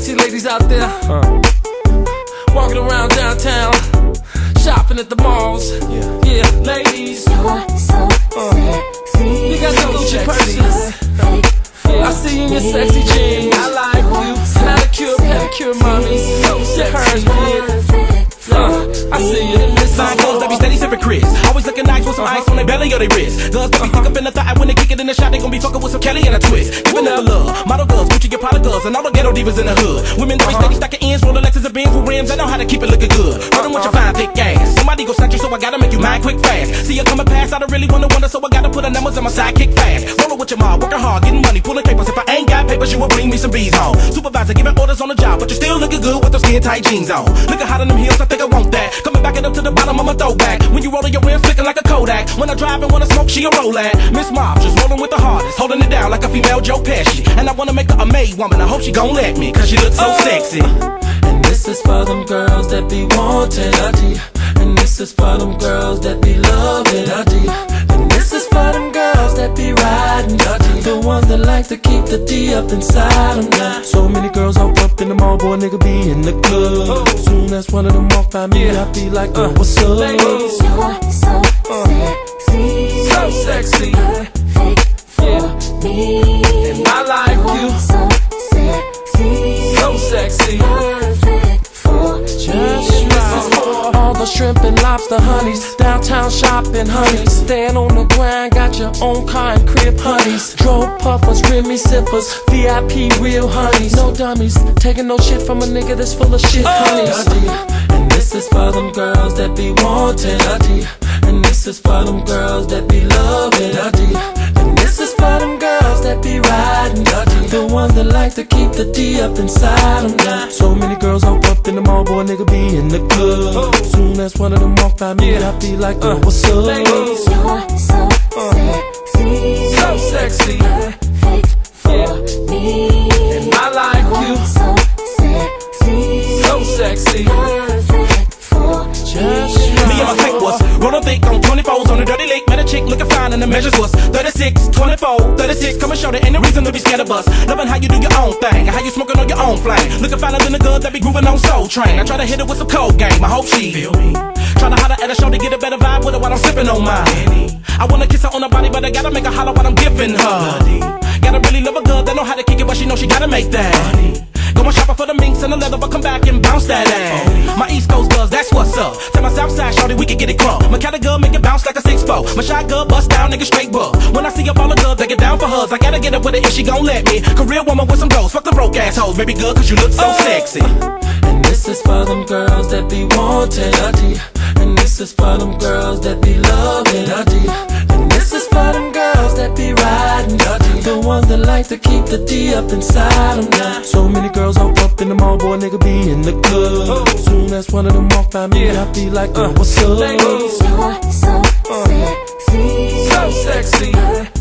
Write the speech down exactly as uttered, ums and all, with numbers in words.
sexy ladies out there, uh. walking around downtown, shopping at the malls. Yeah, yeah, ladies, You're so uh. sexy. You got the Gucci purses. I see you in your sexy jeans. I like you. Manicure, pedicure, mommy. So sexy. Uh, I see you in this. Fine girls that be steady sipping Chris, always looking nice with some ice on their belly or their wrist. Girls that be thick up in the thigh when they kick it in the shot, they gon' be fucking with some Kelly and a twist. Giving up love, model girls, Gucci get Prada girls, and all the ghetto divas in the hood. Women that be steady stacking ends, roll Lexus and Benz with rims. I know how to keep it looking good. Running with your fine thick ass. Somebody go snatch you, so I gotta make you mine quick fast. See you coming past, I don't really wanna wonder, so I gotta put the numbers on my sidekick fast. Rollin' with your mom, working hard, getting money, pulling papers. If I ain't got papers, you will bring me some bees home. Supervisor giving orders on the job, but you still looking good with those skin tight jeans on. Looking hot in them heels, I think I want that. Coming back it up to the bottom of my throwback. When you rollin' your rims, flicking like a Kodak. When I drive and wanna smoke, she a roll at. Miss Mob, just rollin' with the hardest, holding it down like a female Joe Pesci. And I wanna make her a maid woman, I hope she gon' let me, cause she looks so sexy. And this is for them girls that be wanting a D. And this is for them girls that be loving a D. And this is for them girls that be riding a D. The ones that like to keep the D up inside them now. So many girls hop up in the mall, boy, nigga be in the club. Soon as one of them walk by me, I be like, uh, what's up? Ladies, you're so sexy. So sexy. Perfect for me. And I like you. So sexy. So sexy. Perfect for Just me. this is for all the shrimp and lobster honeys, downtown shopping honeys, stand on the grind, got your own car and crib honeys, drove puffers, Remy sippers, V I P real honeys, no dummies, taking no shit from a nigga that's full of shit honeys. And this is for them girls that be wanting a D. And this is for them girls that be loving a D. And this is for them girls that be riding a D. The ones that like to keep the D up inside them now. So many girls hop up in the mall, boy, nigga be in the club. Soon as one of them walk by me, I be like, uh, what's up? Ladies, You're so sexy. so sexy. Perfect for me. And I like you. So sexy. So sexy. Perfect for Just Me and my clique was rollin' thick on twenty-fours on the dirty lake. Met a chick looking fine and the measures was thirty-six, twenty-four, thirty-six. Come and show there ain't no reason to be scared of us. Loving how you do your own thing and how you smoking on your own flame. Looking finer than the girls that be grooving on Soul Train. I try to hit her with some cold game. I hope she feel me. Tryna holler at a show to get a better vibe with her while I'm sipping on mine. I wanna kiss her on her body, but I gotta make her holler while I'm giving her. Gotta really love a girl that know how to kick it, but she know she gotta make that. Going shopping for the minks and the leather, but come back and bounce that ass. My East Coast girls, that's what's up. Tell my South Side shorty, we can get it crunk. My Cali girl make it bounce like a six four. My shy girl bust down, nigga straight buck. When I see a baller girl, they get down for hers. I gotta get up with her if she gon' let me. Career woman with some goals, fuck the broke assholes. Baby girl, cause you look so sexy. And this is for them girls that be wanting a D. And this is for them girls that be loving a D. And this is for them girls that be riding a D. The ones that like to keep the D up inside them now. So many girls hop up in the mall, boy, nigga be in the club. Soon as one of them walk by me, I be like, uh, what's up? Ladies, You're so sexy. So sexy.